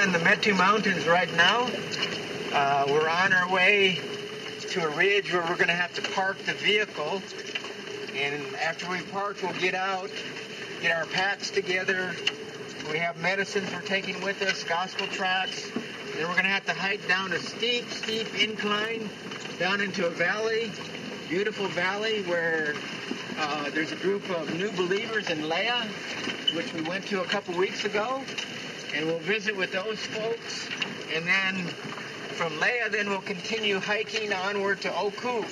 area in the Metu Mountains right now. We're on our way to a ridge where we're going to have to park the vehicle. And after we park, we'll get out, get our packs together. We have medicines we're taking with us, gospel tracts. Then we're going to have to hike down a steep incline down into a valley, beautiful valley where there's a group of new believers in Leah, which we went to a couple weeks ago. And we'll visit with those folks. And then from Leah, then we'll continue hiking onward to Oku.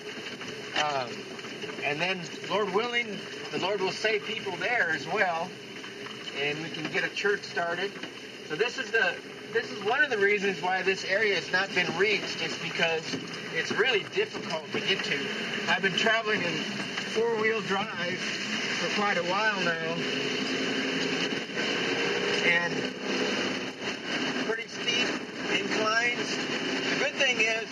And then, Lord willing, the Lord will save people there as well. And we can get a church started. So this is one of the reasons why this area has not been reached, is because it's really difficult to get to. I've been traveling in four-wheel drive for quite a while now. And pretty steep inclines. The good thing is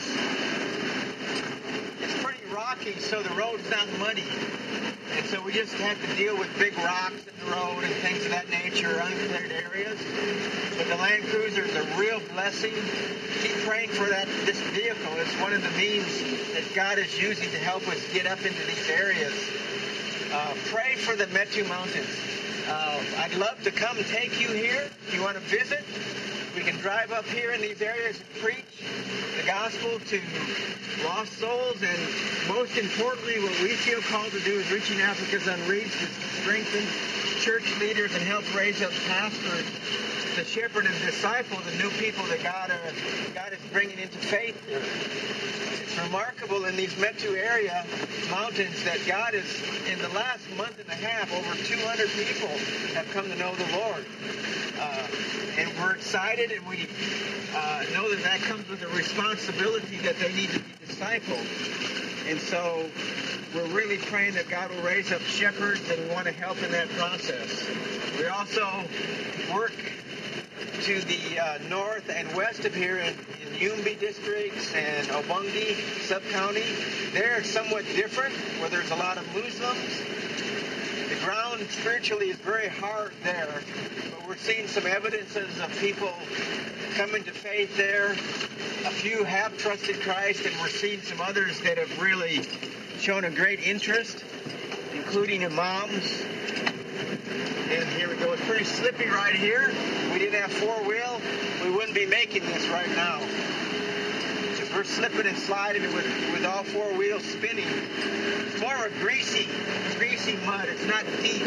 it's pretty rocky, so the road's not muddy. And so we just have to deal with big rocks in the road and things of that nature, uncleared areas. But the Land Cruiser is a real blessing. Keep praying for this vehicle. It's one of the means that God is using to help us get up into these areas. Pray for the Metu Mountains. I'd love to come take you here. If you want to visit, we can drive up here in these areas and preach the gospel to lost souls. And most importantly, what we feel called to do is Reaching Africa's Unreached, is to strengthen church leaders and help raise up pastors to shepherd and disciple the new people that God is bringing into faith here. It's remarkable in these Metu area mountains that God is, in the last month and a half, over 200 people have come to know the Lord. And we're excited, and we know that comes with a responsibility that they need to be discipled. And so we're really praying that God will raise up shepherds, and we want to help in that process. We also work to the north and west of here in Yumbi districts and Obungi sub-county. They're somewhat different, where there's a lot of Muslims. The ground spiritually is very hard there, but we're seeing some evidences of people coming to faith there. A few have trusted Christ, and we're seeing some others that have really shown a great interest, including imams. And here we go. It's pretty slippy right here. If we didn't have four-wheel, we wouldn't be making this right now. Because we're slipping and sliding with all four wheels spinning. It's more of a greasy mud. It's not deep.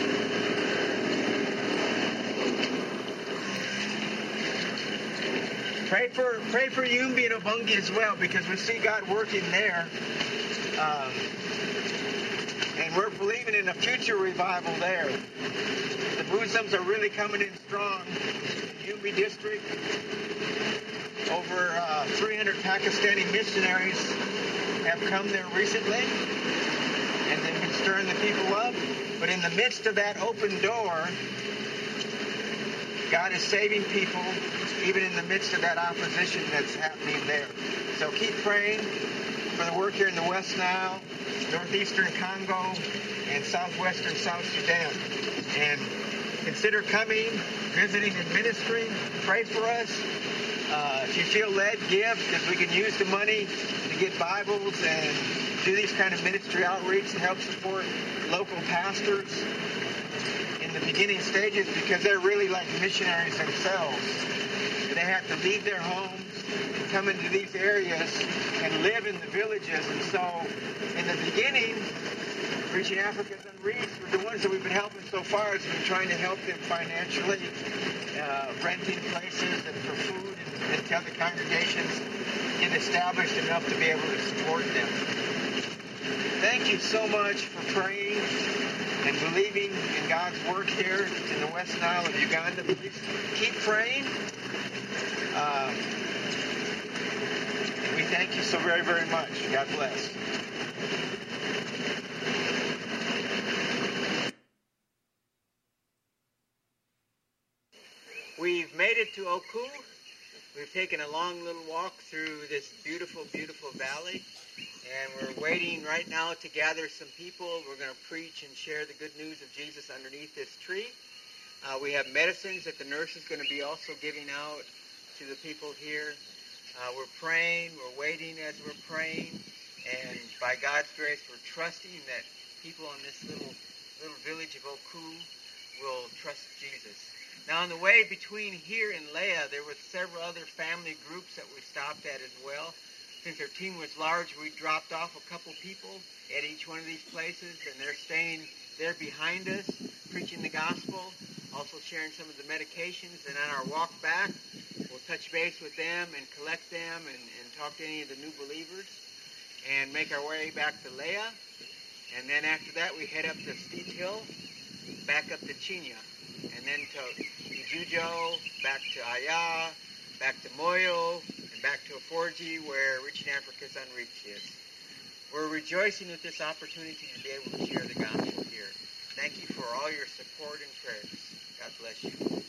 Pray for Yumbi and Obungi as well, because we see God working there. And we're believing in a future revival there. The Muslims are really coming in strong. Yumbi district, over 300 Pakistani missionaries have come there recently, and they've been stirring the people up. But in the midst of that open door, God is saving people, even in the midst of that opposition that's happening there. So keep praying for the work here in the West Nile, northeastern Congo, and southwestern South Sudan. And consider coming, visiting in ministry. Pray for us. If you feel led, give, because we can use the money to get Bibles and do these kind of ministry outreach and help support local pastors in the beginning stages, because they're really like missionaries themselves. They have to leave their homes and come into these areas and live in the villages. And so in the beginning, Reaching Africa's Unreached, the ones that we've been helping so far has been trying to help them financially, renting places and for food, and until the congregations get established enough to be able to support them. Thank you so much for praying and believing in God's work here in the West Nile of Uganda. Please keep praying. We thank you so very, very much. God bless. We've made it to Oku. We've taken a long little walk through this beautiful, beautiful valley. And we're waiting right now to gather some people. We're going to preach and share the good news of Jesus underneath this tree. We have medicines that the nurse is going to be also giving out to the people here. We're praying, we're waiting as we're praying, and by God's grace, we're trusting that people in this little village of Oku will trust Jesus. Now, on the way between here and Leah, there were several other family groups that we stopped at as well. Since our team was large, we dropped off a couple people at each one of these places, and they're staying there behind us, preaching the gospel, also sharing some of the medications. And on our walk back, we'll touch base with them and collect them and talk to any of the new believers and make our way back to Leah. And then after that, we head up to Steep Hill, back up to Chinya, and then to Jujo, back to Aya, back to Moyo, and back to Aforji, where Reaching Africa's Unreached is. We're rejoicing with this opportunity to be able to share the gospel here. Thank you for all your support and prayers. God bless you.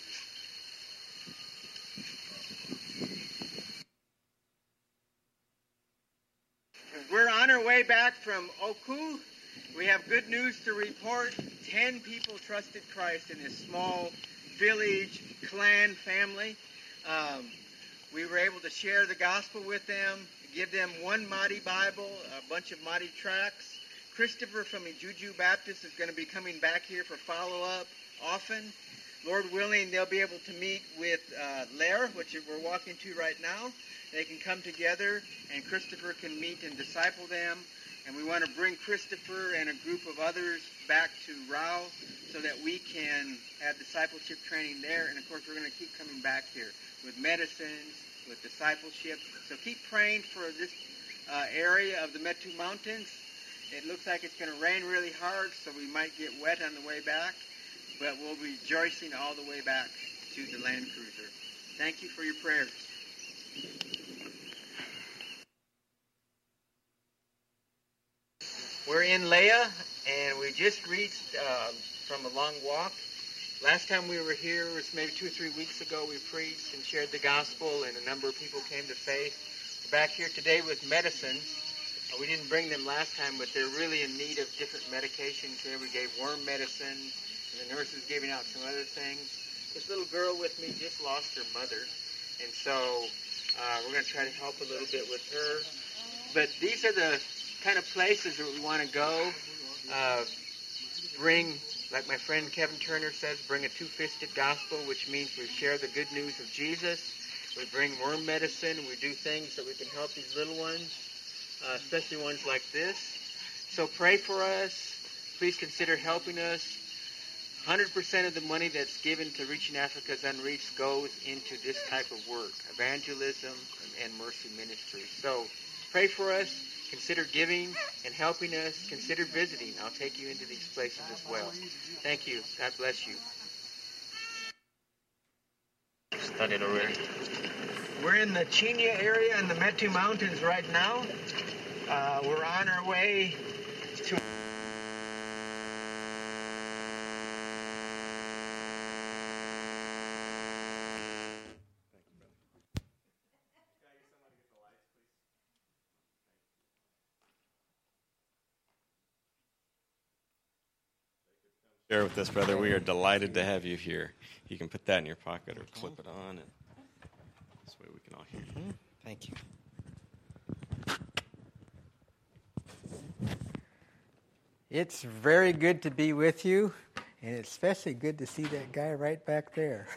We're on our way back from Oku. We have good news to report. 10 people trusted Christ in this small village, clan, family. We were able to share the gospel with them, give them one Mahdi Bible, a bunch of Mahdi tracts. Christopher from Ijuju Baptist is going to be coming back here for follow-up often. Lord willing, they'll be able to meet with Lair, which we're walking to right now. They can come together, and Christopher can meet and disciple them. And we want to bring Christopher and a group of others back to Rao so that we can have discipleship training there. And, of course, we're going to keep coming back here with medicines, with discipleship. So keep praying for this area of the Metu Mountains. It looks like it's going to rain really hard, so we might get wet on the way back. But we'll be rejoicing all the way back to the Land Cruiser. Thank you for your prayers. We're in Leah, and we just reached from a long walk. Last time we were here was maybe 2 or 3 weeks ago. We preached and shared the gospel, and a number of people came to faith. We're back here today with medicines. We didn't bring them last time, but they're really in need of different medications here. We gave worm medicine, and the nurse is giving out some other things. This little girl with me just lost her mother, and so we're going to try to help a little bit with her. But these are the kind of places that we want to go. Bring, like my friend Kevin Turner says, bring a two-fisted gospel, which means we share the good news of Jesus. We bring worm medicine. We do things that we can help these little ones, especially ones like this. So pray for us. Please consider helping us. 100% of the money that's given to Reaching Africa's Unreached goes into this type of work, evangelism and mercy ministry. So pray for us. Consider giving and helping us. Consider visiting. I'll take you into these places as well. Thank you. God bless you. Started already. We're in the Chinya area in the Metu Mountains right now. We're on our way to... Share with us, brother. We are delighted to have you here. You can put that in your pocket or clip it on, and this way we can all hear you. Thank you. It's very good to be with you, and it's especially good to see that guy right back there.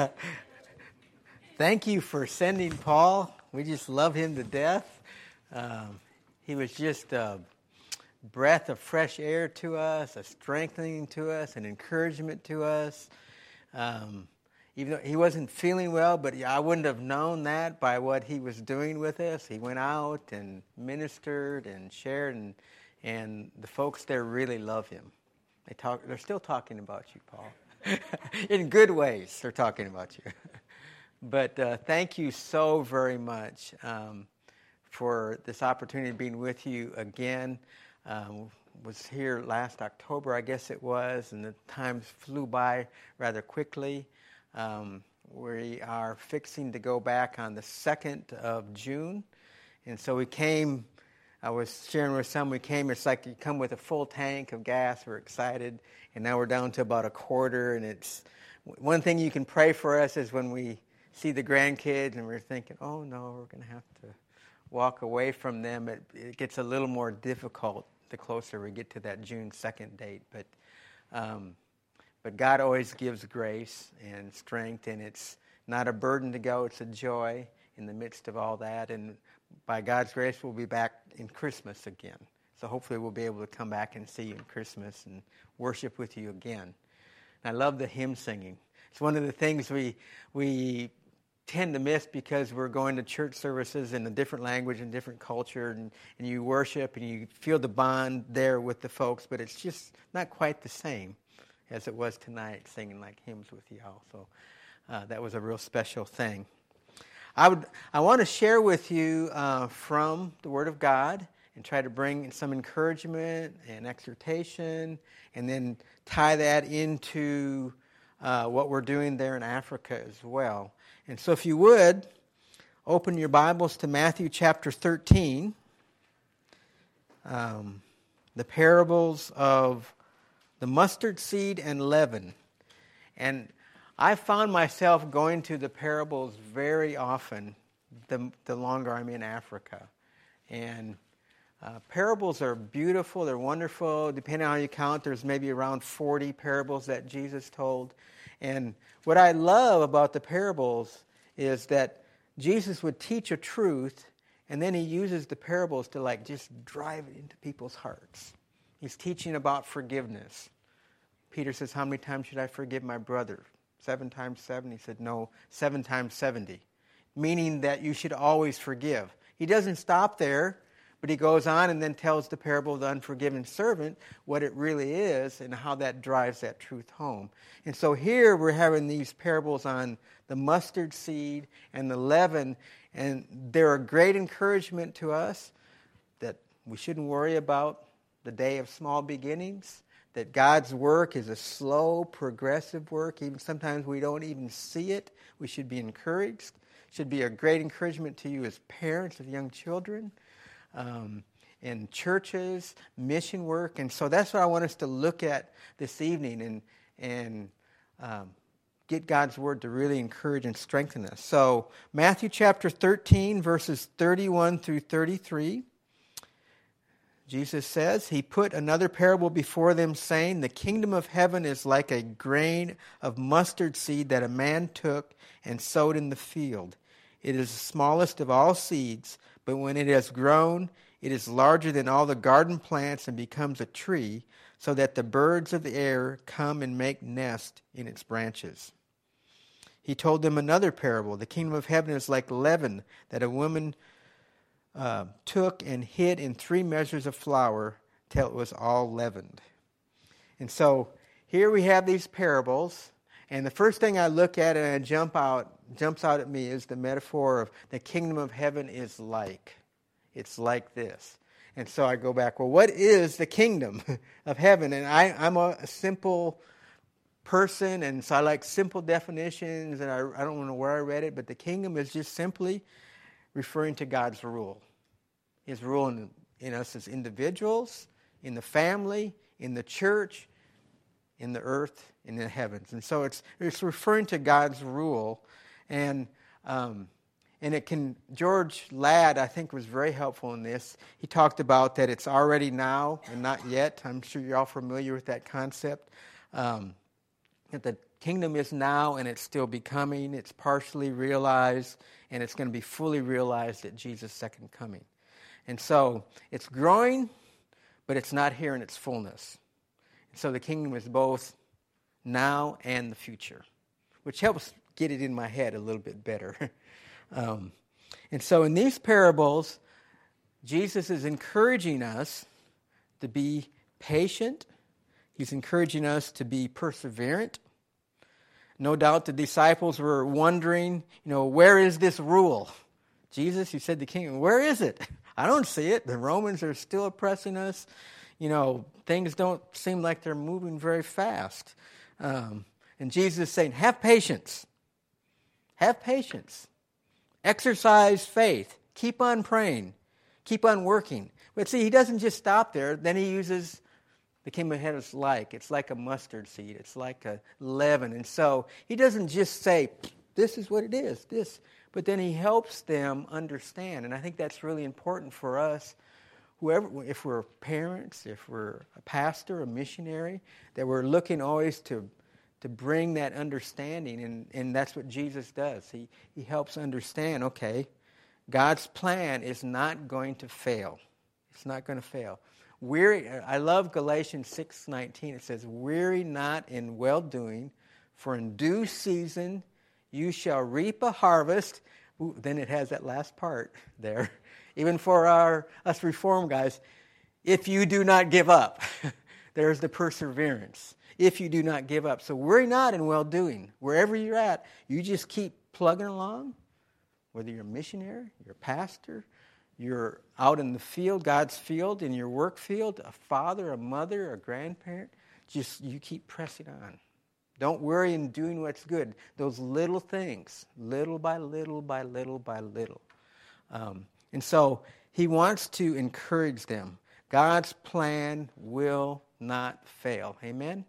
Thank you for sending Paul. We just love him to death. He was just a breath of fresh air to us, a strengthening to us, an encouragement to us. Even though he wasn't feeling well, but I wouldn't have known that by what he was doing with us. He went out and ministered and shared, and the folks there really love him. They're still talking about you, Paul. In good ways, they're talking about you. But thank you so very much for this opportunity of being with you again. Was here last October, I guess it was, and the times flew by rather quickly. We are fixing to go back on the 2nd of June, and so we came I was sharing with some, we came, it's like you come with a full tank of gas, we're excited, and now we're down to about a quarter, and it's, one thing you can pray for us is when we see the grandkids and we're thinking, oh no, we're going to have to walk away from them. It gets a little more difficult the closer we get to that June 2nd date, but God always gives grace and strength, and it's not a burden to go, it's a joy in the midst of all that, and by God's grace, we'll be back in Christmas again. So hopefully we'll be able to come back and see you in Christmas and worship with you again. And I love the hymn singing. It's one of the things we tend to miss because we're going to church services in a different language and different culture, and you worship and you feel the bond there with the folks, but it's just not quite the same as it was tonight, singing like hymns with y'all. So that was a real special thing. I want to share with you from the Word of God and try to bring some encouragement and exhortation, and then tie that into what we're doing there in Africa as well. And so if you would, open your Bibles to Matthew chapter 13, the parables of the mustard seed and leaven. And I found myself going to the parables very often the longer I'm in Africa. And parables are beautiful, they're wonderful. Depending on how you count, there's maybe around 40 parables that Jesus told. And what I love about the parables is that Jesus would teach a truth, and then he uses the parables to just drive it into people's hearts. He's teaching about forgiveness. Peter says, how many times should I forgive my brother? 7 times 7? He said, no, 7 times 70. Meaning that you should always forgive. He doesn't stop there, but he goes on and then tells the parable of the unforgiven servant what it really is and how that drives that truth home. And so here we're having these parables on the mustard seed and the leaven, and they're a great encouragement to us that we shouldn't worry about the day of small beginnings, that God's work is a slow, progressive work. Even sometimes we don't even see it. We should be encouraged. It should be a great encouragement to you as parents of young children, in churches, mission work. And so that's what I want us to look at this evening and get God's word to really encourage and strengthen us. So Matthew chapter 13, verses 31 through 33. Jesus says, he put another parable before them, saying, the kingdom of heaven is like a grain of mustard seed that a man took and sowed in the field. It is the smallest of all seeds, but when it has grown, it is larger than all the garden plants and becomes a tree, so that the birds of the air come and make nest in its branches. He told them another parable. The kingdom of heaven is like leaven that a woman took and hid in 3 measures of flour till it was all leavened. And so here we have these parables, and the first thing I look at and jumps out at me is the metaphor of the kingdom of heaven is like. It's like this. And so I go back, well, what is the kingdom of heaven? And I'm a simple person, and so I like simple definitions, and I don't know where I read it, but the kingdom is just simply referring to God's rule. His rule in us as individuals, in the family, in the church, in the earth, in the heavens. And so it's referring to God's rule. And it can, George Ladd, I think, was very helpful in this. He talked about that it's already now and not yet. I'm sure you're all familiar with that concept. That the kingdom is now and it's still becoming. It's partially realized, and it's going to be fully realized at Jesus' second coming. And so it's growing, but it's not here in its fullness. And so the kingdom is both now and the future, which helps get it in my head a little bit better. And so in these parables, Jesus is encouraging us to be patient. He's encouraging us to be perseverant. No doubt the disciples were wondering, where is this rule? Jesus, you said the kingdom, where is it? I don't see it. The Romans are still oppressing us. Things don't seem like they're moving very fast. And Jesus is saying, have patience. Have patience. Exercise faith. Keep on praying. Keep on working. But see, he doesn't just stop there. Then he uses the kingdom of heaven is like. It's like a mustard seed. It's like a leaven. And so he doesn't just say, this is what it is, this. But then he helps them understand. And I think that's really important for us, whoever, if we're parents, if we're a pastor, a missionary, that we're looking always to bring that understanding. And that's what Jesus does. He helps understand, okay, God's plan is not going to fail. It's not going to fail. I love Galatians 6:19. It says, weary not in well-doing, for in due season you shall reap a harvest. Ooh, then it has that last part there. Even for us Reformed guys, if you do not give up. There's the perseverance. If you do not give up. So worry not in well-doing. Wherever you're at, you just keep plugging along. Whether you're a missionary, you're a pastor, you're out in the field, God's field, in your work field, a father, a mother, a grandparent, just you keep pressing on. Don't worry in doing what's good. Those little things, little by little by little by little. And so he wants to encourage them. God's plan will not fail. Amen?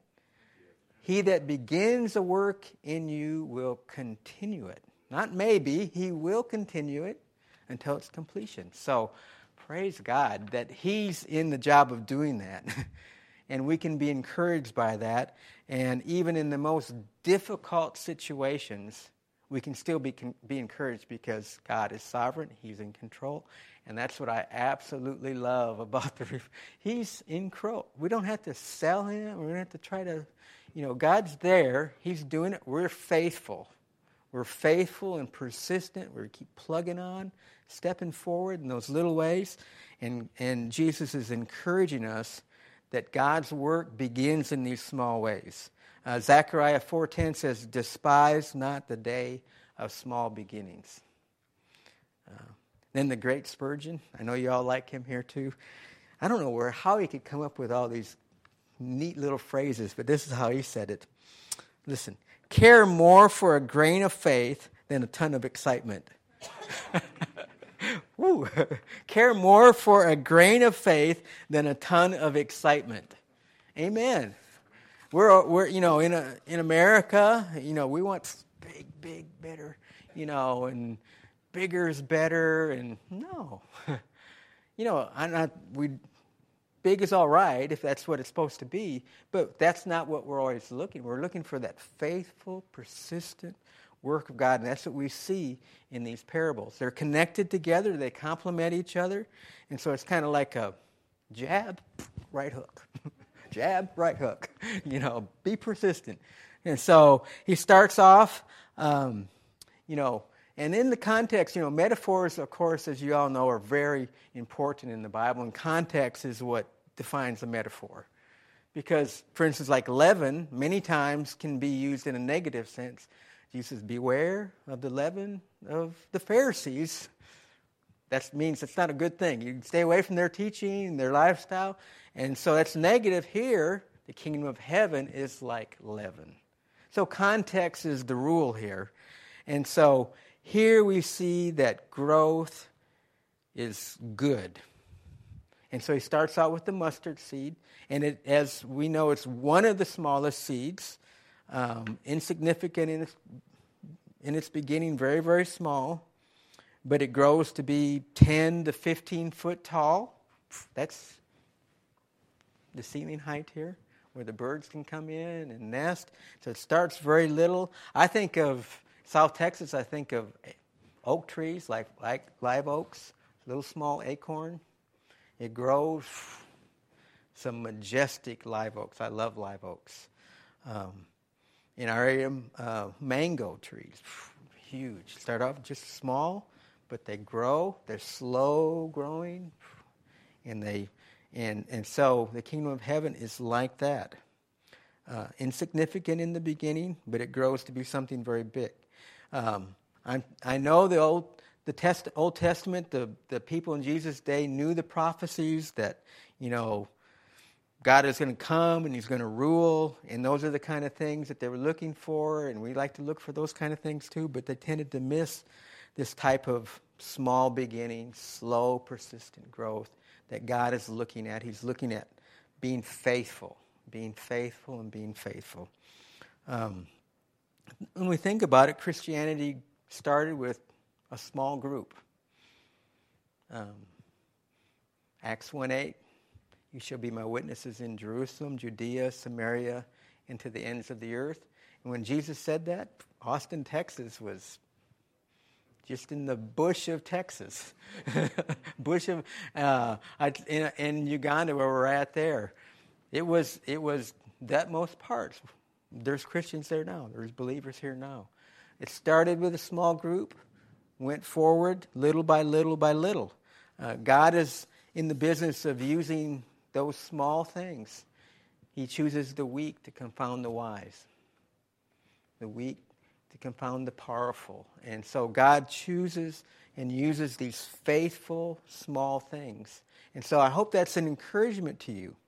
He that begins a work in you will continue it. Not maybe, he will continue it until its completion. So praise God that he's in the job of doing that. And we can be encouraged by that. And even in the most difficult situations, we can still be encouraged because God is sovereign. He's in control. And that's what I absolutely love about he's in control. We don't have to sell him. We don't have to try to, God's there. He's doing it. We're faithful. We're faithful and persistent. We keep plugging on, stepping forward in those little ways. And Jesus is encouraging us that God's work begins in these small ways. Zechariah 4:10 says, despise not the day of small beginnings. Then the great Spurgeon, I know you all like him here too. I don't know how he could come up with all these neat little phrases, but this is how he said it. Listen, care more for a grain of faith than a ton of excitement. Woo. Care more for a grain of faith than a ton of excitement. Amen. We're in America, we want big, better, and bigger is better, and no. Big is all right if that's what it's supposed to be, but that's not what we're always looking. We're looking for that faithful, persistent work of God, and that's what we see in these parables. They're connected together. They complement each other, and so it's kind of like a jab, right hook. Jab, right hook. Be persistent. And so he starts off, and in the context, metaphors, of course, as you all know, are very important in the Bible, and context is what defines a metaphor. Because, for instance, like leaven, many times can be used in a negative sense. Jesus says, beware of the leaven of the Pharisees. That means it's not a good thing. You stay away from their teaching, their lifestyle. And so that's negative here. The kingdom of heaven is like leaven. So context is the rule here. And so here we see that growth is good. And so he starts out with the mustard seed. And as we know, it's one of the smallest seeds. Insignificant in its beginning, very, very small. But it grows to be 10 to 15 foot tall. That's the ceiling height here, where the birds can come in and nest. So it starts very little. I think of South Texas, I think of oak trees, like live oaks, little small acorn. It grows some majestic live oaks. I love live oaks. In our area, mango trees, huge. Start off just small, but they grow. They're slow growing, and so the kingdom of heaven is like that. Insignificant in the beginning, but it grows to be something very big. I know the Old Testament, the people in Jesus' day knew the prophecies that, God is going to come and he's going to rule, and those are the kind of things that they were looking for, and we like to look for those kind of things too, but they tended to miss this type of small beginnings, slow, persistent growth that God is looking at. He's looking at being faithful and being faithful. When we think about it, Christianity started with a small group. Acts 1:8, you shall be my witnesses in Jerusalem, Judea, Samaria, and to the ends of the earth. And when Jesus said that, Austin, Texas was just in the bush of Texas. In Uganda where we're at there. It was that most part. There's Christians there now. There's believers here now. It started with a small group, went forward little by little by little. God is in the business of using those small things. He chooses the weak to confound the wise. The weak to confound the powerful. And so God chooses and uses these faithful small things. And so I hope that's an encouragement to you.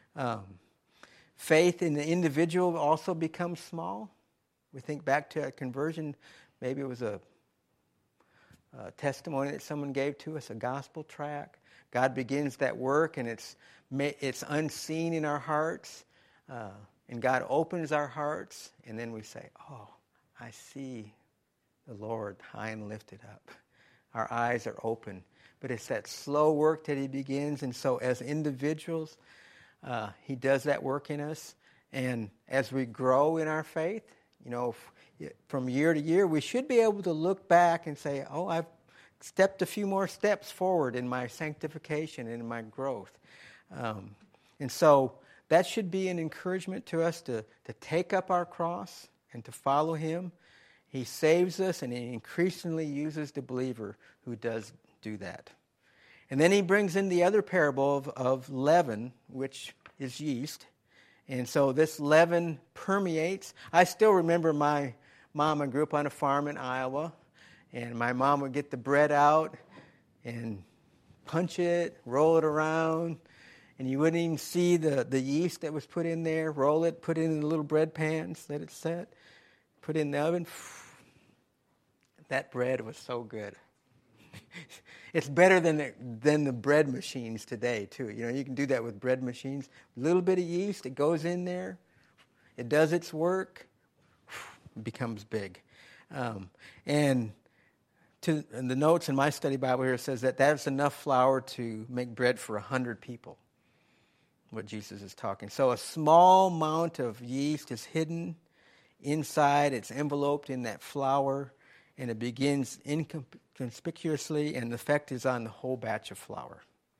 Faith in the individual also becomes small. We think back to a conversion. Maybe it was a testimony that someone gave to us, a gospel tract. God begins that work, and it's unseen in our hearts. And God opens our hearts, and then we say, oh, I see the Lord high and lifted up. Our eyes are open. But it's that slow work that he begins. And so as individuals, he does that work in us. And as we grow in our faith, from year to year, we should be able to look back and say, oh, I've stepped a few more steps forward in my sanctification and in my growth. And so that should be an encouragement to us to take up our cross and to follow him. He saves us, and he increasingly uses the believer who does do that. And then he brings in the other parable of leaven, which is yeast. And so this leaven permeates. I still remember my mom. I grew up on a farm in Iowa, and my mom would get the bread out and punch it, roll it around, and you wouldn't even see the yeast that was put in there. Roll it, put it in the little bread pans, let it set, put it in the oven. That bread was so good. It's better than the bread machines today, too. You can do that with bread machines. A little bit of yeast, it goes in there. It does its work. It becomes big. And the notes in my study Bible here says that's enough flour to make bread for 100 people, what Jesus is talking. So a small amount of yeast is hidden inside. It's enveloped in that flour, and it begins inconspicuously, and the effect is on the whole batch of flour.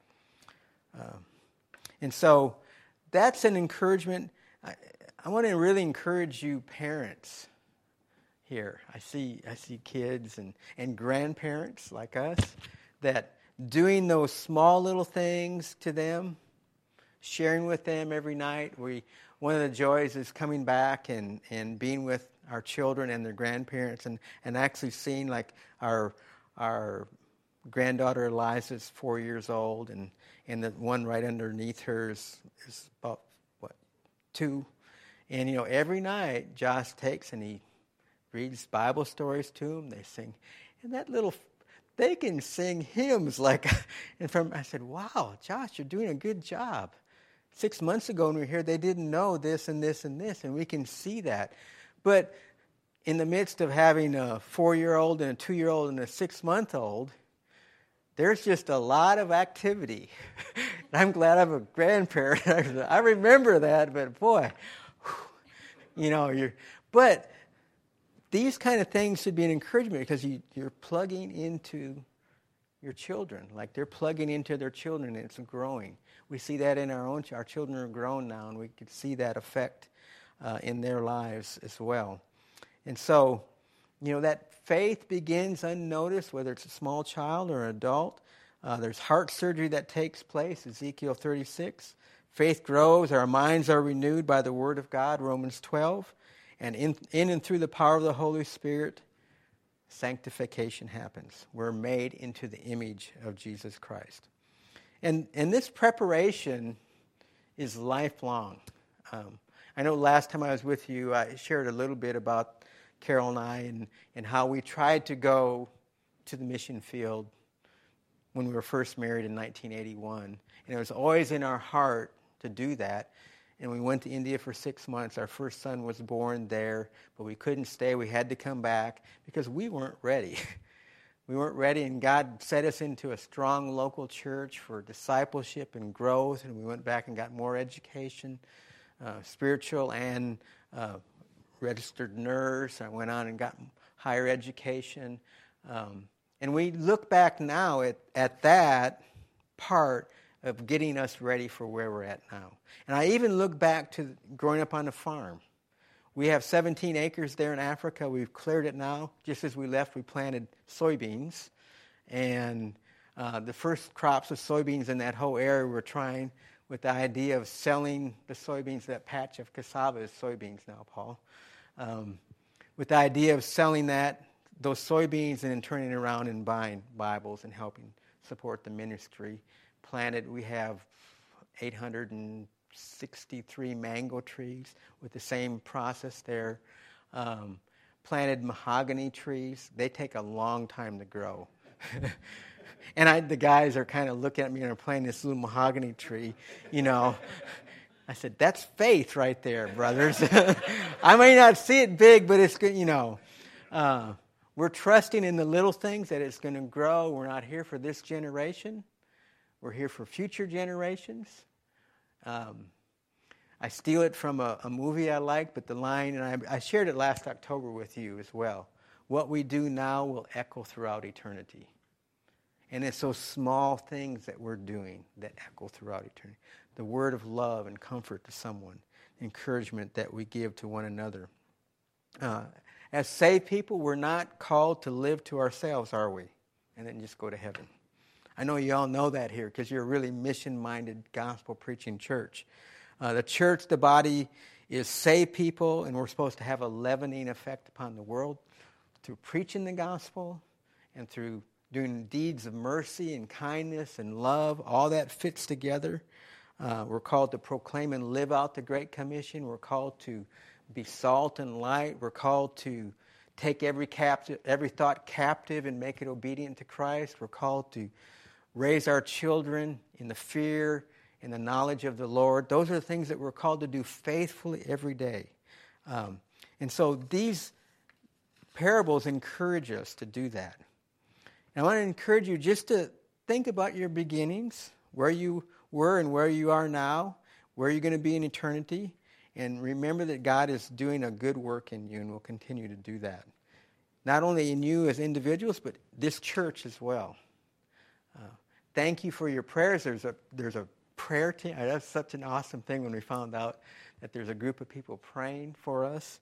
And so that's an encouragement. I want to really encourage you parents here. I see kids and grandparents like us that doing those small little things to them, sharing with them every night. One of the joys is coming back and being with our children and their grandparents and actually seeing, like, our granddaughter Eliza's 4 years old, and the one right underneath her is about 2. And every night Josh takes and he reads Bible stories to them. They sing, and they can sing hymns like. I said, "Wow, Josh, you're doing a good job." 6 months ago when we were here, they didn't know this and this and this, and we can see that. But in the midst of having a 4-year-old and a 2-year-old and a 6-month-old, there's just a lot of activity. I'm glad I'm a grandparent. I remember that, but boy, but these kind of things should be an encouragement because you're plugging into your children. Like they're plugging into their children and it's growing. We see that in our children are grown now, and we can see that effect in their lives as well. And so, that faith begins unnoticed, whether it's a small child or an adult. There's heart surgery that takes place, Ezekiel 36. Faith grows, our minds are renewed by the Word of God, Romans 12. And in and through the power of the Holy Spirit, sanctification happens. We're made into the image of Jesus Christ. And this preparation is lifelong. I know last time I was with you, I shared a little bit about Carol and I and how we tried to go to the mission field when we were first married in 1981. And it was always in our heart to do that. And we went to India for 6 months. Our first son was born there, but we couldn't stay. We had to come back because we weren't ready. We weren't ready, and God set us into a strong local church for discipleship and growth, and we went back and got more education, spiritual and registered nurse. I went on and got higher education. And we look back now at that part of getting us ready for where we're at now. And I even look back to growing up on a farm. We have 17 acres there in Africa. We've cleared it now. Just as we left, we planted soybeans. And the first crops of soybeans in that whole area we're trying with the idea of selling the soybeans. That patch of cassava is soybeans now, Paul. With the idea of selling those soybeans and then turning around and buying Bibles and helping support the ministry. We have 863 mango trees with the same process there. Planted mahogany trees. They take a long time to grow. And the guys are kind of looking at me and are planting this little mahogany tree, I said, that's faith right there, brothers. I may not see it big, but it's good, We're trusting in the little things that it's going to grow. We're not here for this generation. We're here for future generations. I steal it from a movie I like, but the line, and I shared it last October with you as well. What we do now will echo throughout eternity. And it's those small things that we're doing that echo throughout eternity. The word of love and comfort to someone. Encouragement that we give to one another. As saved people, we're not called to live to ourselves, are we? And then just go to heaven. I know you all know that here because you're a really mission-minded, gospel-preaching church. The church, the body, is saved people, and we're supposed to have a leavening effect upon the world through preaching the gospel and through doing deeds of mercy and kindness and love. All that fits together. We're called to proclaim and live out the Great Commission. We're called to be salt and light. We're called to take every thought captive and make it obedient to Christ. We're called to raise our children in the fear and the knowledge of the Lord. Those are the things that we're called to do faithfully every day. And so these parables encourage us to do that. And I want to encourage you just to think about your beginnings, where you were and where you are now, where you're going to be in eternity, and remember that God is doing a good work in you and will continue to do that. Not only in you as individuals, but this church as well. Thank you for your prayers. There's a prayer team. That's such an awesome thing when we found out that there's a group of people praying for us.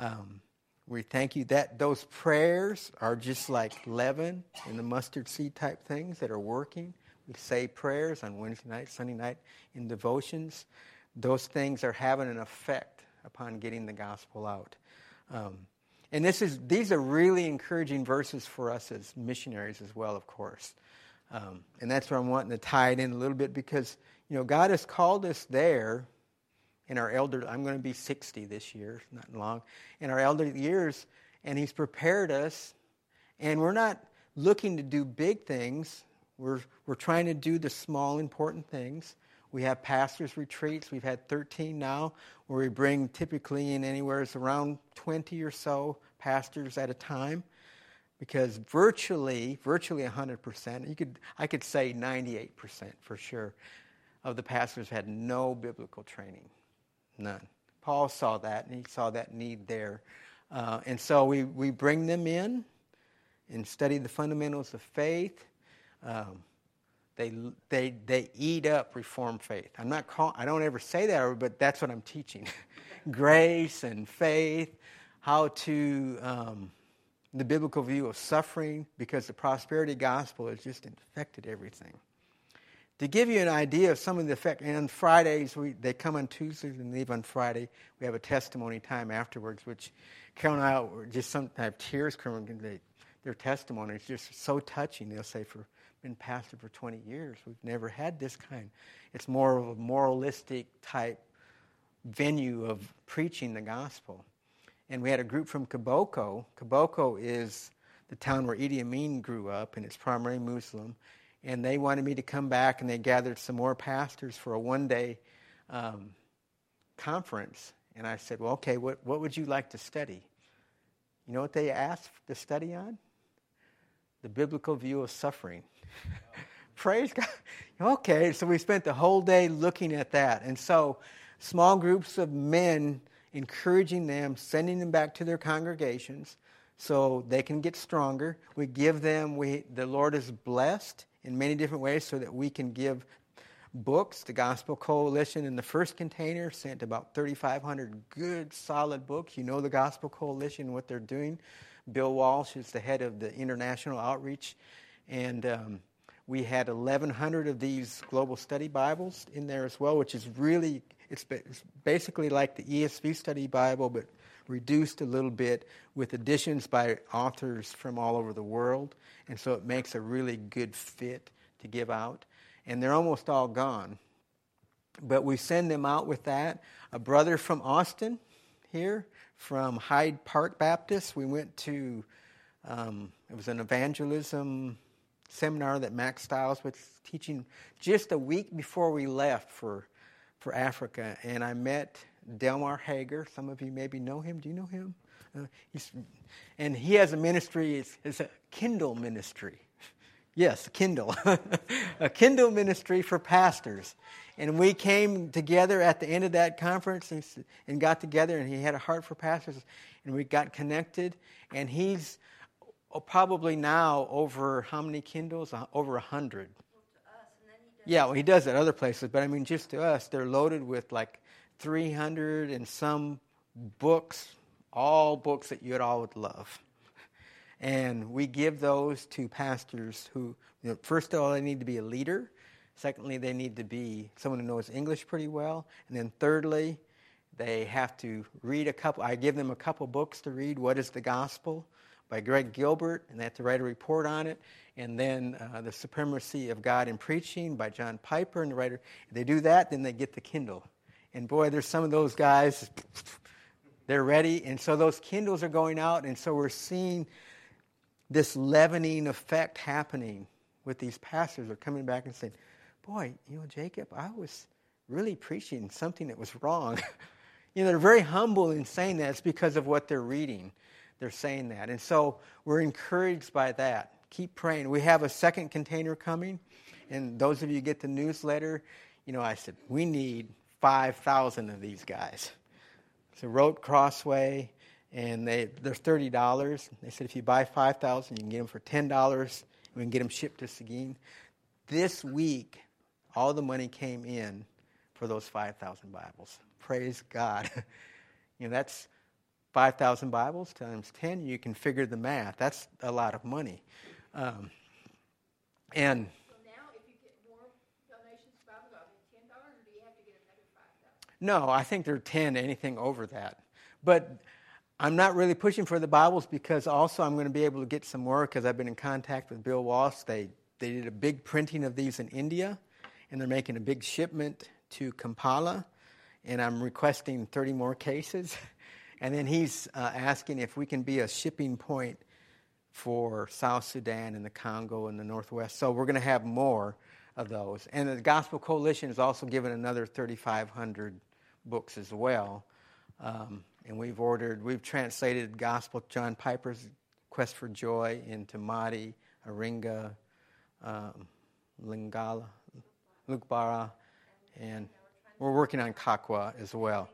We thank you that those prayers are just like leaven and the mustard seed type things that are working. We say prayers on Wednesday night, Sunday night in devotions. Those things are having an effect upon getting the gospel out. And these are really encouraging verses for us as missionaries as well, of course. And that's where I'm wanting to tie it in a little bit because, God has called us there in our elder, I'm going to be 60 this year, not long, in our elder years, and He's prepared us, and we're not looking to do big things. We're trying to do the small, important things. We have pastors' retreats. We've had 13 now, where we bring typically in anywhere around 20 or so pastors at a time, because virtually 100%, I could say 98% for sure, of the pastors had no biblical training. None. Paul saw that, and he saw that need there. And so we bring them in and study the fundamentals of faith. They eat up Reformed faith. I don't ever say that, but that's what I'm teaching. Grace and faith, how to the biblical view of suffering, because the prosperity gospel has just infected everything. To give you an idea of some of the effect, and on Fridays, they come on Tuesdays and leave on Friday. We have a testimony time afterwards, which Carol and I were just sometimes have tears coming. Their testimony is just so touching. They'll say, been pastor for 20 years. We've never had this kind. It's more of a moralistic type venue of preaching the gospel. And we had a group from Kiboko. Kiboko is the town where Idi Amin grew up, and it's primarily Muslim. And they wanted me to come back, and they gathered some more pastors for a one-day conference. And I said, well, okay, what would you like to study? You know what they asked to study on? The biblical view of suffering. Praise God. Okay, so we spent the whole day looking at that. And so small groups of men, encouraging them, sending them back to their congregations so they can get stronger. We give them, the Lord is blessed in many different ways so that we can give books. The Gospel Coalition in the first container sent about 3,500 good, solid books. You know the Gospel Coalition, what they're doing. Bill Walsh is the head of the international outreach. And we had 1,100 of these Global Study Bibles in there as well, which is really, it's basically like the ESV Study Bible, but reduced a little bit with additions by authors from all over the world. And so it makes a really good fit to give out. And they're almost all gone. But we send them out with that. A brother from Austin here, from Hyde Park Baptist, we went to, it was an evangelism seminar that Max Stiles was teaching just a week before we left for Africa. And I met Delmar Hager. Some of you maybe know him. Do you know him? And he has a ministry, it's a Kindle ministry. Yes, Kindle. A Kindle ministry for pastors. And we came together at the end of that conference and got together, and he had a heart for pastors, and we got connected. And he's probably now over how many Kindles? Over 100. Yeah, well, he does at other places, but I mean, just to us, they're loaded with like 300 and some books, all books that you all would love. And we give those to pastors who, first of all, they need to be a leader. Secondly, they need to be someone who knows English pretty well. And then thirdly, they have to read I give them a couple books to read. What is the Gospel? By Greg Gilbert, and they have to write a report on it. And then The Supremacy of God in Preaching by John Piper, and the writer. If they do that, then they get the Kindle. And boy, there's some of those guys, they're ready. And so those Kindles are going out, and so we're seeing this leavening effect happening with these pastors. Are coming back and saying, boy, Jacob, I was really preaching something that was wrong. They're very humble in saying that. It's because of what they're reading. They're saying that. And so we're encouraged by that. Keep praying. We have a second container coming. And those of you who get the newsletter, I said, we need 5,000 of these guys. So wrote Crossway, and they're $30. They said if you buy 5,000, you can get them for $10, and we can get them shipped to Seguin. This week, all the money came in for those 5,000 Bibles. Praise God. That's 5,000 Bibles times 10. You can figure the math. That's a lot of money. And so now, if you get more donations to Bible, are they $10, or do you have to get another 5,000? no, I think they're 10, anything over that. But I'm not really pushing for the Bibles because also I'm going to be able to get some more because I've been in contact with Bill Walsh. They did a big printing of these in India, and they're making a big shipment to Kampala, and I'm requesting 30 more cases. And then he's asking if we can be a shipping point for South Sudan and the Congo and the Northwest. So we're going to have more of those. And the Gospel Coalition has also given another 3,500 books as well. And we've translated Gospel John Piper's Quest for Joy into Madi, Aringa, Lingala, Lukbara, and we're working on Kakwa as well.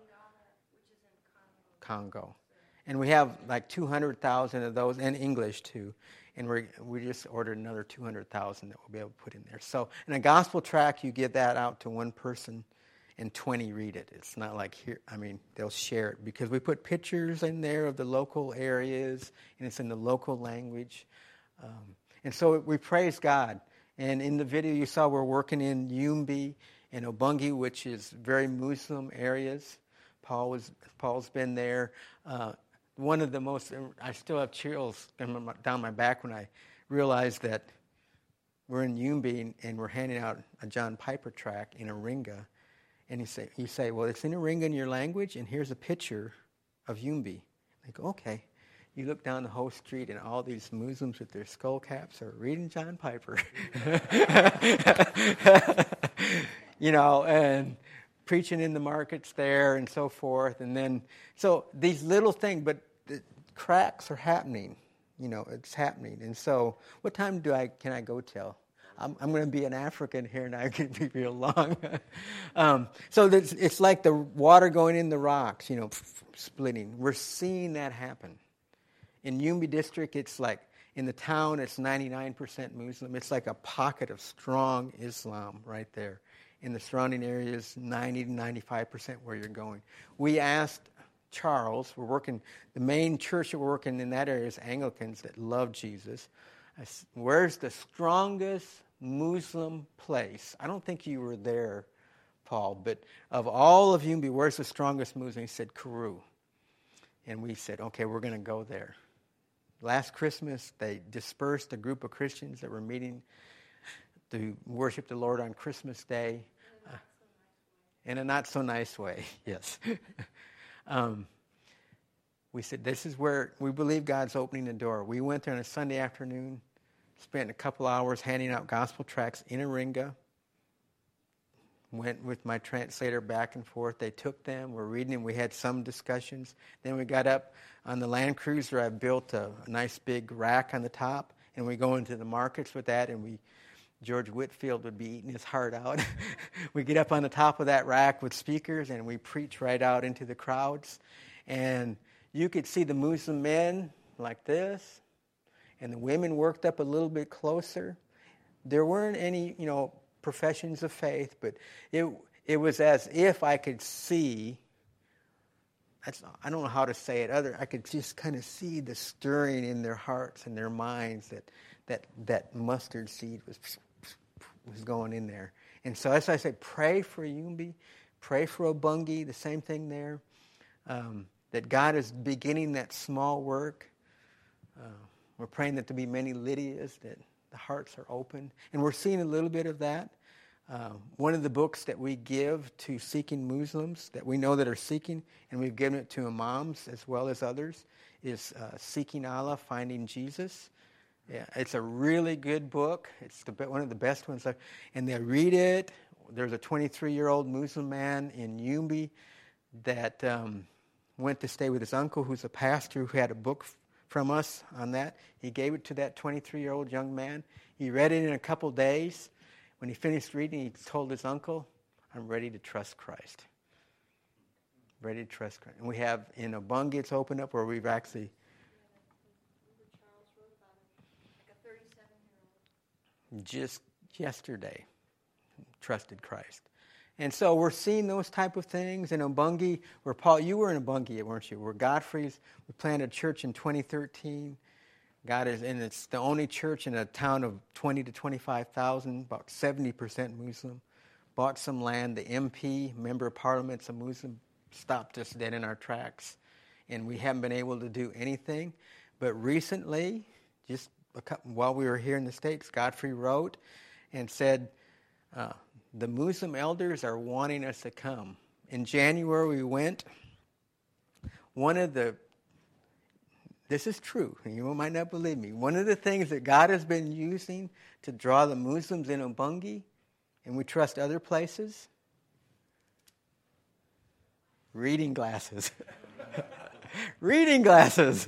Congo. And we have like 200,000 of those in English too. And we just ordered another 200,000 that we'll be able to put in there. So in a gospel tract, you give that out to one person and 20 read it. It's not like here, they'll share it because we put pictures in there of the local areas and it's in the local language. And so we praise God. And in the video you saw, we're working in Yumbi and Obungi, which is very Muslim areas. Paul's been there. One of the most, I still have chills down my back when I realized that we're in Yumbi and we're handing out a John Piper tract in Aringa. And you say, well, it's in Aringa in your language, and here's a picture of Yumbi. I go, okay. You look down the whole street, and all these Muslims with their skull caps are reading John Piper. And preaching in the markets there and so forth. And then, so these little things, but the cracks are happening. It's happening. And so, what time can I go till? I'm going to be an African here, and I can be real long. So it's like the water going in the rocks, splitting. We're seeing that happen. In Yumbi district, it's like, in the town, it's 99% Muslim. It's like a pocket of strong Islam right there. In the surrounding areas, 90 to 95% where you're going. We asked Charles, the main church that we're working in that area is Anglicans that love Jesus. Where's the strongest Muslim place? I don't think you were there, Paul, but of all of Yumbi, where's the strongest Muslim? He said, Karoo. And we said, okay, we're going to go there. Last Christmas, they dispersed a group of Christians that were meeting to worship the Lord on Christmas Day. In a not so nice way, yes. We said, this is where we believe God's opening the door. We went there on a Sunday afternoon, spent a couple hours handing out gospel tracts in Iringa. Went with my translator back and forth. They took them. We're reading them. We had some discussions. Then we got up on the Land Cruiser. I built a nice big rack on the top, and we go into the markets with that, and George Whitfield would be eating his heart out. We get up on the top of that rack with speakers, and we preach right out into the crowds. And you could see the Muslim men like this, and the women worked up a little bit closer. There weren't any, professions of faith, but it was as if I could see, I don't know how to say it, I could just kind of see the stirring in their hearts and their minds that mustard seed was going in there. And so as I say, pray for Yumbi, pray for Obungi, the same thing there, that God is beginning that small work. We're praying that there be many Lydias, that the hearts are open. And we're seeing a little bit of that. One of the books that we give to seeking Muslims that we know that are seeking, and we've given it to imams as well as others, is Seeking Allah, Finding Jesus. Yeah, it's a really good book. It's one of the best ones. And they read it. There's a 23-year-old Muslim man in Yumbi that went to stay with his uncle, who's a pastor, who had a book from us on that. He gave it to that 23-year-old young man. He read it in a couple days. When he finished reading, he told his uncle, I'm ready to trust Christ. Ready to trust Christ. And we have in Obungi, it's opened up where we've actually... just yesterday, trusted Christ. And so we're seeing those type of things in Obungi, where Paul, you were in Obungi, weren't you? Where Godfrey's, we planted a church in 2013. And it's the only church in a town of 20 to 25,000, about 70% Muslim. Bought some land. The MP, member of parliament's a Muslim, stopped us dead in our tracks. And we haven't been able to do anything. But recently, just while we were here in the States, Godfrey wrote and said, the Muslim elders are wanting us to come. In January, we went. This is true, and you might not believe me. One of the things that God has been using to draw the Muslims in Obungi, and we trust other places, reading glasses. Reading glasses.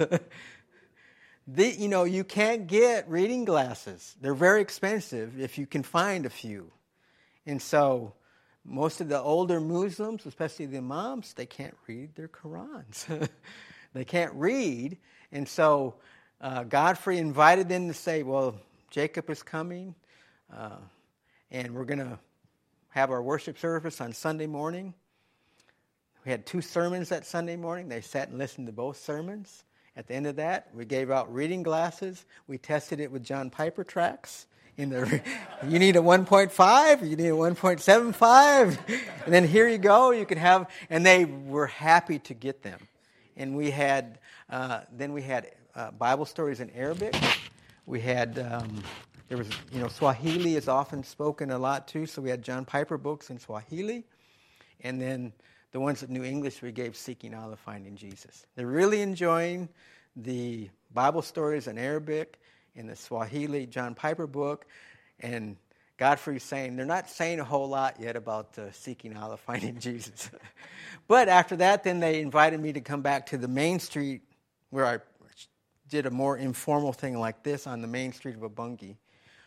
You can't get reading glasses. They're very expensive if you can find a few. And so most of the older Muslims, especially the imams, they can't read their Qurans. They can't read. And so Godfrey invited them to say, well, Jacob is coming, and we're going to have our worship service on Sunday morning. We had 2 sermons that Sunday morning. They sat and listened to both sermons. At the end of that, we gave out reading glasses. We tested it with John Piper tracts. You need a 1.5, you need a 1.75, and then here you go. You can have, and they were happy to get them. And we had, then we had Bible stories in Arabic. We had, there was, Swahili is often spoken a lot too, so we had John Piper books in Swahili. And then the ones that knew English, we gave Seeking Allah, Finding Jesus. They're really enjoying the Bible stories in Arabic, in the Swahili John Piper book, and Godfrey's saying, they're not saying a whole lot yet about seeking Allah, finding Jesus. But after that, then they invited me to come back to the main street where I did a more informal thing like this on the main street of Ubungi,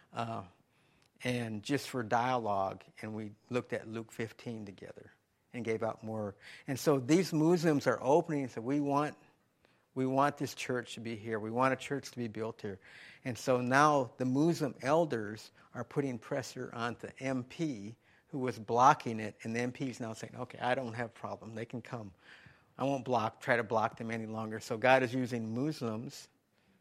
and just for dialogue, and we looked at Luke 15 together and gave out more. And so these Muslims are opening, so we want this church to be here. We want a church to be built here. And so now the Muslim elders are putting pressure on the MP who was blocking it, and the MP is now saying, okay, I don't have a problem. They can come. I won't try to block them any longer. So God is using Muslims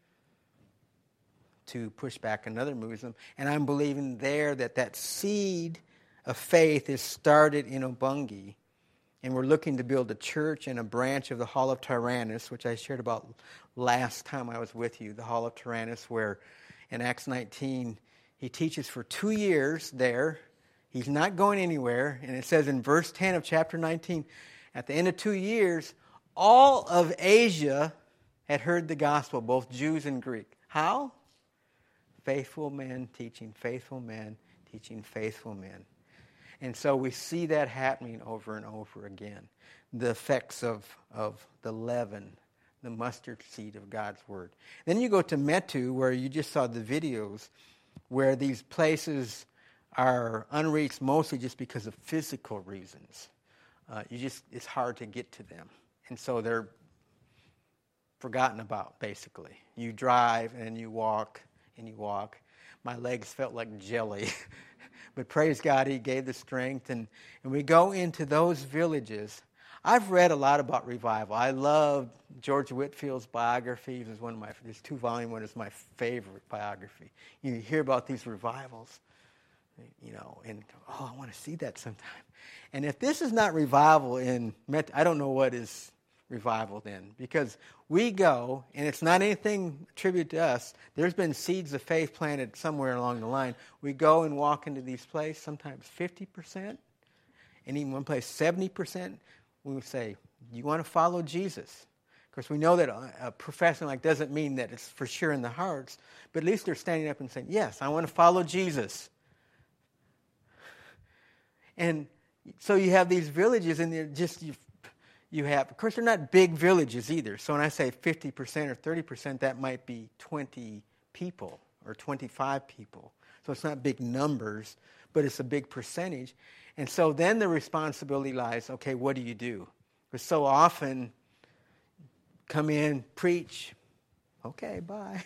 to push back another Muslim. And I'm believing there that seed of faith is started in Ubungi. And we're looking to build a church and a branch of the Hall of Tyrannus, which I shared about last time I was with you, the Hall of Tyrannus, where in Acts 19, he teaches for 2 years there. He's not going anywhere. And it says in verse 10 of chapter 19, at the end of 2 years, all of Asia had heard the gospel, both Jews and Greek. How? Faithful men teaching faithful men, teaching faithful men. And so we see that happening over and over again. The effects of the leaven, the mustard seed of God's word. Then you go to Metu, where you just saw the videos, where these places are unreached mostly just because of physical reasons. It's hard to get to them. And so they're forgotten about, basically. You drive and you walk and you walk. My legs felt like jelly. But praise God, He gave the strength. And we go into those villages. I've read a lot about revival. I love George Whitfield's biography. It's one of my, this 2-volume one is my favorite biography. You hear about these revivals, and I want to see that sometime. And if this is not revival I don't know what is revival then, because we go, and it's not anything attributed to us. There's been seeds of faith planted somewhere along the line. We go and walk into these places, sometimes 50%, and even one place 70%. We would say, you want to follow Jesus? Of course, we know that a profession like doesn't mean that it's for sure in the hearts, but at least they're standing up and saying, yes, I want to follow Jesus. And so you have these villages, and they're just, you have, of course, they're not big villages either. So when I say 50% or 30%, that might be 20 people or 25 people. So it's not big numbers, but it's a big percentage. And so then the responsibility lies, okay, what do you do? Because so often, come in, preach, okay, bye.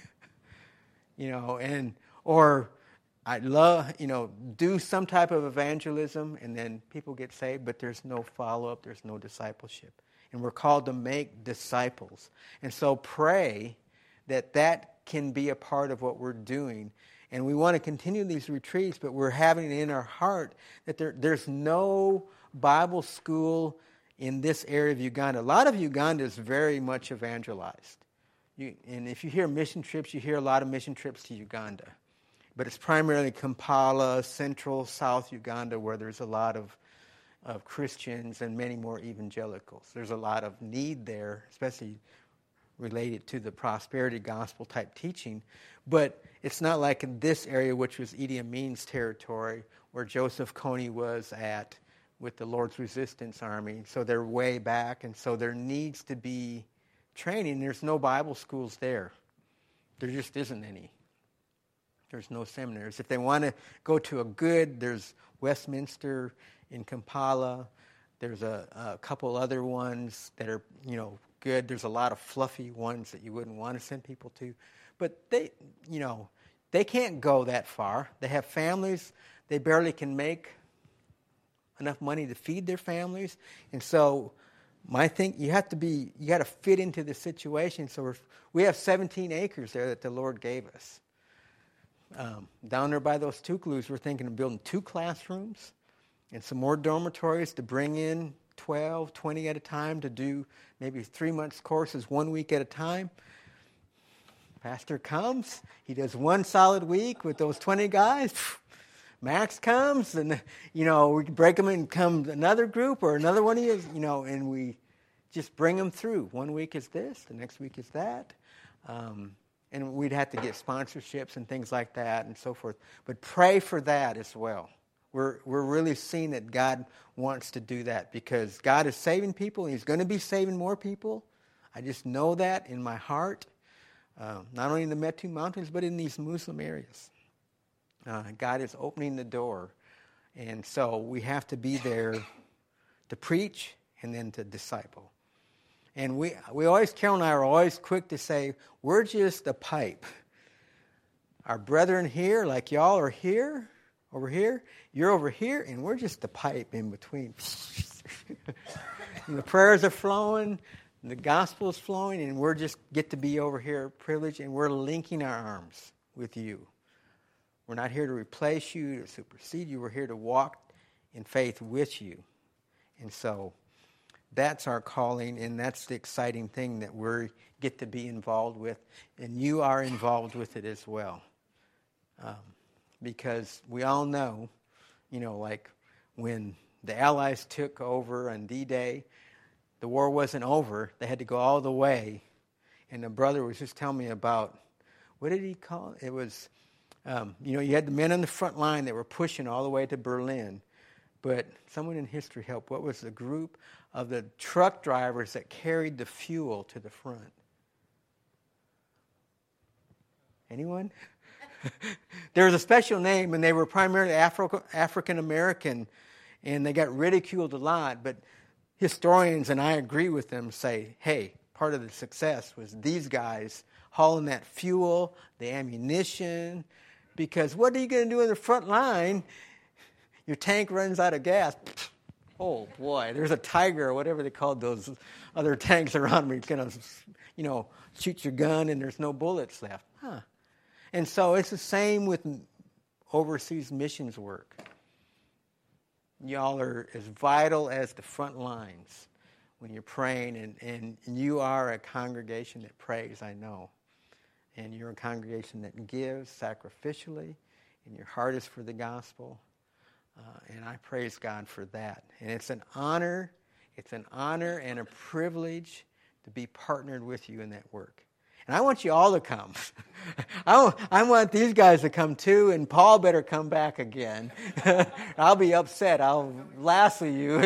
Or I love, do some type of evangelism, and then people get saved, but there's no follow-up, there's no discipleship. And we're called to make disciples. And so pray that can be a part of what we're doing. And we want to continue these retreats, but we're having it in our heart that there's no Bible school in this area of Uganda. A lot of Uganda is very much evangelized. And if you hear mission trips, you hear a lot of mission trips to Uganda. But it's primarily Kampala, central, south Uganda, where there's a lot of Christians and many more evangelicals. There's a lot of need there, especially related to the prosperity gospel type teaching. But it's not like in this area, which was Idi Amin's territory, where Joseph Kony was at with the Lord's Resistance Army. So they're way back, and so there needs to be training. There's no Bible schools there. There just isn't any. There's no seminaries. If they want to go to there's Westminster in Kampala. There's a couple other ones that are, good. There's a lot of fluffy ones that you wouldn't want to send people to. But they can't go that far. They have families. They barely can make enough money to feed their families. And so you got to fit into the situation. So we have 17 acres there that the Lord gave us. Down there by those Tukulus, we're thinking of building 2 classrooms and some more dormitories to bring in 12, 20 at a time to do maybe 3 months courses 1 week at a time. Pastor comes, he does 1 solid week with those 20 guys. Max comes, and we break them and come another group or another one of you, and we just bring them through. 1 week is this, the next week is that. And we'd have to get sponsorships and things like that and so forth. But pray for that as well. We're really seeing that God wants to do that because God is saving people. And He's going to be saving more people. I just know that in my heart, not only in the Metu Mountains, but in these Muslim areas. God is opening the door. And so we have to be there to preach and then to disciple. And we always, Carol and I are always quick to say, we're just a pipe. Our brethren here, like y'all are here, over here, you're over here, and we're just a pipe in between. And the prayers are flowing, the gospel is flowing, and we're just get to be over here privileged, and we're linking our arms with you. We're not here to replace you, to supersede you. We're here to walk in faith with you. And so that's our calling, and that's the exciting thing that we get to be involved with, and you are involved with it as well. Because we all know, like when the Allies took over on D-Day, the war wasn't over. They had to go all the way. And the brother was just telling me about, what did he call it? It was, you had the men on the front line that were pushing all the way to Berlin. But someone in history helped. What was the group of the truck drivers that carried the fuel to the front? Anyone? There was a special name, and they were primarily African American, and they got ridiculed a lot. But historians, and I agree with them, say, hey, part of the success was these guys hauling that fuel, the ammunition, because what are you going to do in the front line? Your tank runs out of gas. Oh, boy, there's a Tiger or whatever they called those other tanks around me. It's going to, shoot your gun and there's no bullets left. And so it's the same with overseas missions work. Y'all are as vital as the front lines when you're praying, and you are a congregation that prays, I know. And you're a congregation that gives sacrificially, and your heart is for the gospel. And I praise God for that. And it's an honor and a privilege to be partnered with you in that work. And I want you all to come. I want these guys to come too, and Paul better come back again. I'll be upset. I'll lasso you.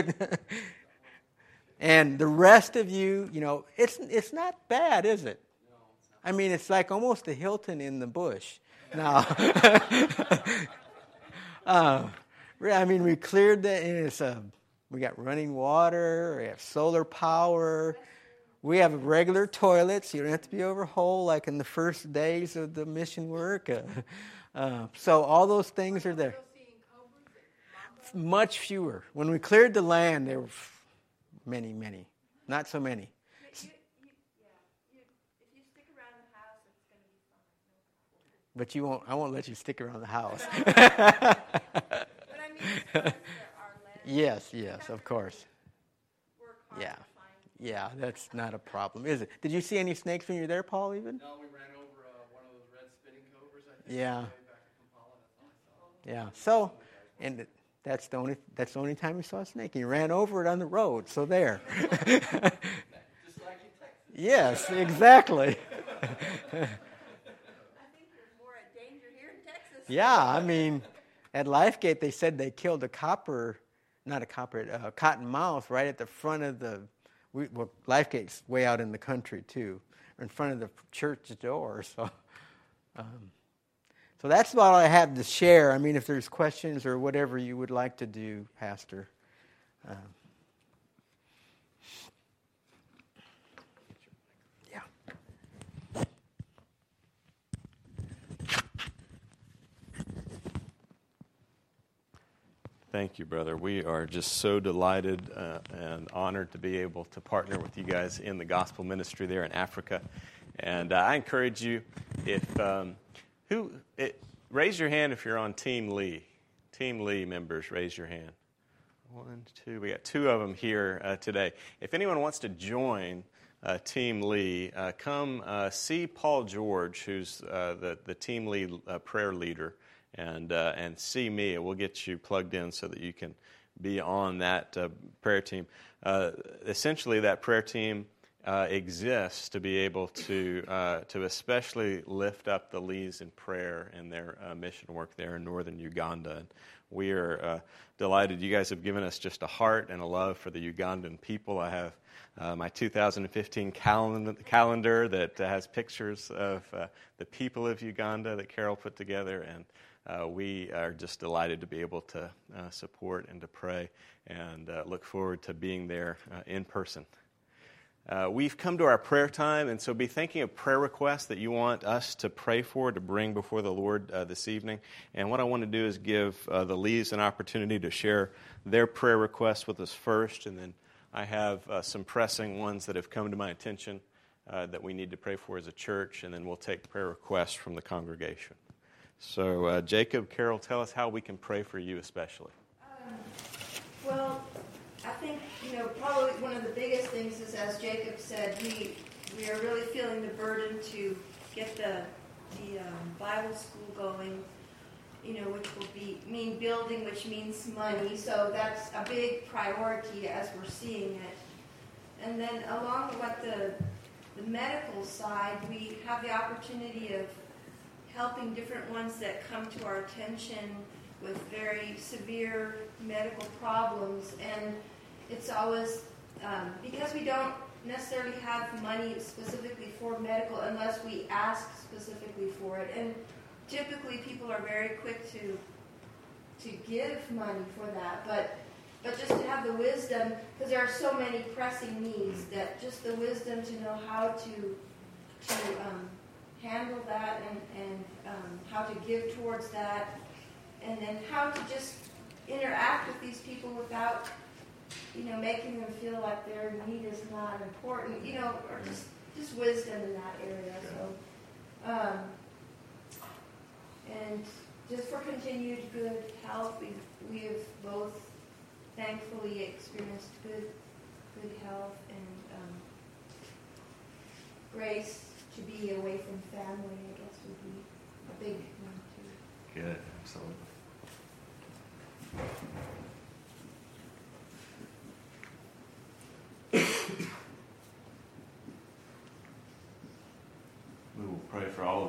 And the rest of you, it's not bad, is it? I mean, it's like almost a Hilton in the bush. No. We cleared that, and we got running water, we have solar power, we have regular toilets. You don't have to be over whole like in the first days of the mission work. So all those things are there. Much fewer. When we cleared the land, there were many, many. Not so many. If you stick around the house, it's going to be fine. But I won't let you stick around the house. But I mean, as far as our land. Yes, of course. Work hard Yeah. to find. Yeah, that's not a problem, is it? Did you see any snakes when you were there, Paul, even? No, we ran over one of those red spinning cobras, I think. Yeah. Way back in Kampala, that's all I saw. Yeah. So, and that's the only time we saw a snake. He ran over it on the road. So there. Just like in Texas. Yes, exactly. I think there's more danger here in Texas. Yeah, at Lifegate they said they killed a cottonmouth right at the front of Lifegate's way out in the country too, in front of the church door. So that's about all I have to share. If there's questions or whatever you would like to do, Pastor. Thank you, brother. We are just so delighted and honored to be able to partner with you guys in the gospel ministry there in Africa. And I encourage you, raise your hand if you're on Team Lee. Team Lee members, raise your hand. 1, 2. We got 2 of them here today. If anyone wants to join Team Lee, come see Paul George, who's the Team Lee prayer leader. And see me, and we'll get you plugged in so that you can be on that prayer team. Essentially, that prayer team exists to be able to especially lift up the Lees in prayer and their mission work there in northern Uganda. And we are delighted. You guys have given us just a heart and a love for the Ugandan people. I have my 2015 calendar that has pictures of the people of Uganda that Carol put together, and we are just delighted to be able to support and to pray, and look forward to being there in person. We've come to our prayer time, and so be thinking of prayer requests that you want us to pray for, to bring before the Lord this evening. And what I want to do is give the Lees an opportunity to share their prayer requests with us first, and then I have some pressing ones that have come to my attention that we need to pray for as a church, and then we'll take prayer requests from the congregation. So, Jacob, Carol, tell us how we can pray for you especially. Well, I think, probably one of the biggest things is, as Jacob said, we are really feeling the burden to get the Bible school going, which will mean building, which means money. So that's a big priority as we're seeing it. And then along with the medical side, we have the opportunity of helping different ones that come to our attention with very severe medical problems. And it's always, because we don't necessarily have money specifically for medical unless we ask specifically for it. And typically people are very quick to give money for that. But just to have the wisdom, because there are so many pressing needs, that just the wisdom to know how to handle that and how to give towards that, and then how to just interact with these people without, making them feel like their need is not important, or just wisdom in that area. So, and just for continued good health, we have both thankfully experienced good health and grace to be away from family, I guess, would be a big one too. Good, absolutely. We will pray for all of